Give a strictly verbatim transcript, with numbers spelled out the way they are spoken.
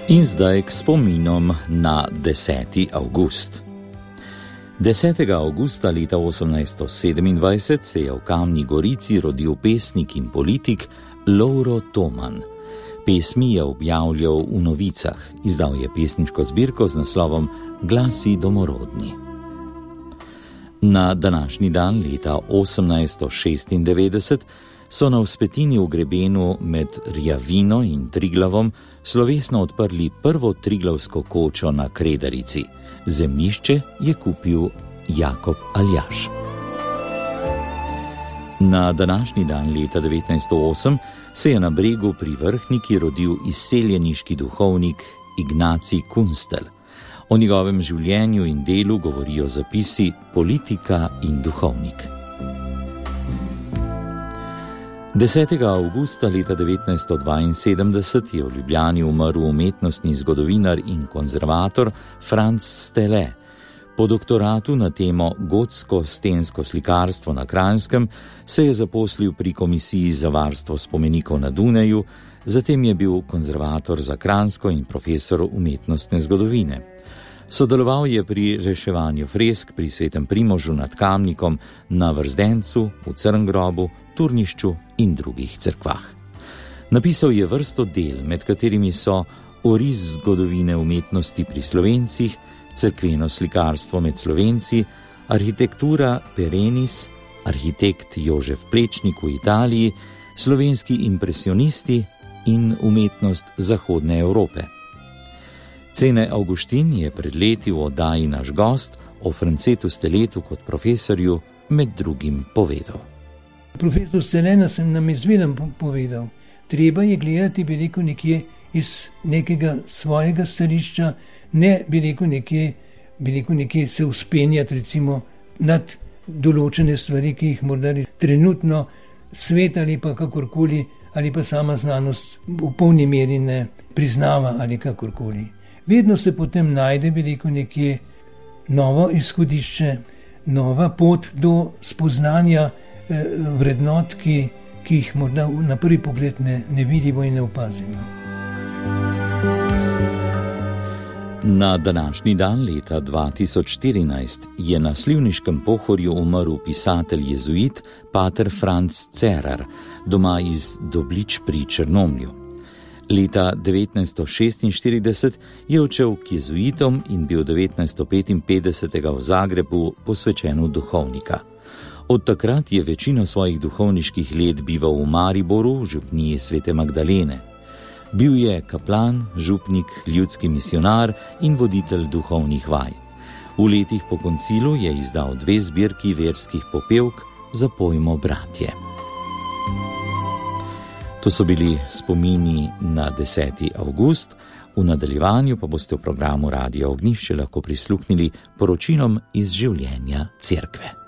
In zdaj k spominom na deseti avgust. desetega avgusta leta osemnajststo sedemindvajset se je v Kamni Gorici rodil pesnik in politik Lovro Toman. Pesmi je objavljal v Novicah, izdal je pesniško zbirko z naslovom Glasi domorodni. Na današnji dan leta osemnajststo šestindevetdeset so na vzpetini v grebenu med Rjavino in Triglavom slovesno odprli prvo triglavsko kočo na Kredarici. Zemljišče je kupil Jakob Aljaž. Na današnji dan leta devetnajststo osem se je na Bregu pri Vrhniki rodil izseljeniški duhovnik Ignacij Kunstelj. O njegovem življenju in delu govorijo zapisi Politika in duhovnik. desetega avgusta leta devetnajststo dvainsedemdeset je v Ljubljani umrl umetnostni zgodovinar in konzervator Franz Stele. Po doktoratu na temo gotsko stensko slikarstvo na Kranjskem se je zaposlil pri Komisiji za varstvo spomenikov na Dunaju, zatem je bil konzervator za Kranjsko in profesor umetnostne zgodovine. Sodeloval je pri reševanju fresk pri Svetem Primožu nad Kamnikom, na Vrzdencu, v Crngrobu, Turnišču in drugih cerkvah. Napisal je vrsto del, med katerimi so Oris zgodovine umetnosti pri Slovencih, Cerkveno slikarstvo med Slovenci, Arhitektura Perenis, Arhitekt Jožef Plečnik v Italiji, Slovenski impresionisti in Umetnost Zahodne Evrope. Cene Avguštin je pred leti v oddaji Naš gost o Francetu Steletu kot profesorju med drugim povedal. Profesor Stelena sem nam izvedem povedal, treba je gledati, bi rekel, nekje iz nekega svojega stališča, ne bi rekel nekje, bi rekel nekje se uspenjati recimo nad določene stvari, ki jih morda trenutno svet ali pa kakorkoli, ali pa sama znanost v polni meri ne priznava ali kakorkoli. Vedno se potem najde, bi rekel, nekje novo izhodišče, nova pot do spoznanja vrednot, ki, ki jih morda na prvi pogled ne, ne vidimo in ne opazimo. Na današnji dan leta dva tisoč štirinajst je na Slivniškem Pohorju umrl pisatelj jezuit pater Franc Cerar, doma iz Doblič pri Črnomlju. Leta devetnajststo šestinštirideset je odšel k jezuitom in bil devetnajststo petinpetdeset v Zagrebu posvečen v duhovnika. Od takrat je večino svojih duhovniških let bival v Mariboru, v župniji Svete Magdalene. Bil je kaplan, župnik, ljudski misionar in voditelj duhovnih vaj. V letih po koncilu je izdal dve zbirki verskih popevk za pojmo Bratje. To so bili spomini na deseti avgust, v nadaljevanju pa boste v programu Radia Ognjišče lahko prisluhnili poročilom iz življenja cerkve.